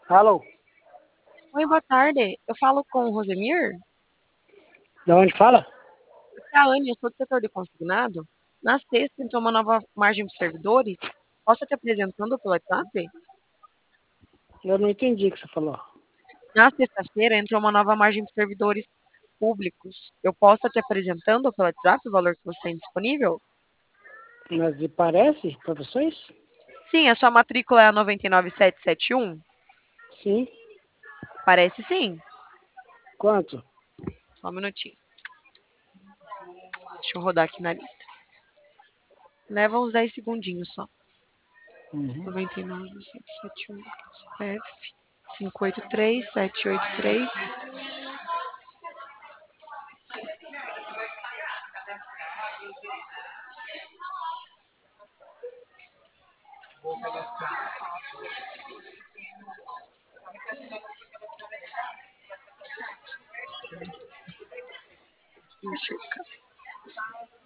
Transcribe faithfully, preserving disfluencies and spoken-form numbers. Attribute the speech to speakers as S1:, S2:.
S1: Alô,
S2: Oi, boa tarde. Eu falo com o Rosemir.
S1: de onde fala?
S2: Aqui é a Anne, eu sou do setor de consignado. Na sexta, entrou uma nova margem para os servidores. Posso te apresentando pelo WhatsApp?
S1: Eu não entendi o que você falou.
S2: Na sexta-feira, entrou uma nova margem para os servidores públicos. Eu posso estar te apresentando pelo WhatsApp o valor que você tem disponível?
S1: Mas lhe parece para vocês?
S2: Sim, a sua matrícula é a nove nove sete sete um?
S1: Sim.
S2: Parece sim.
S1: Quanto?
S2: Só um minutinho. Deixa eu rodar aqui na lista. Leva uns dez segundinhos só.
S1: Uhum.
S2: nove nove sete sete um F cinco oito três sete oito três. Deixa eu checar.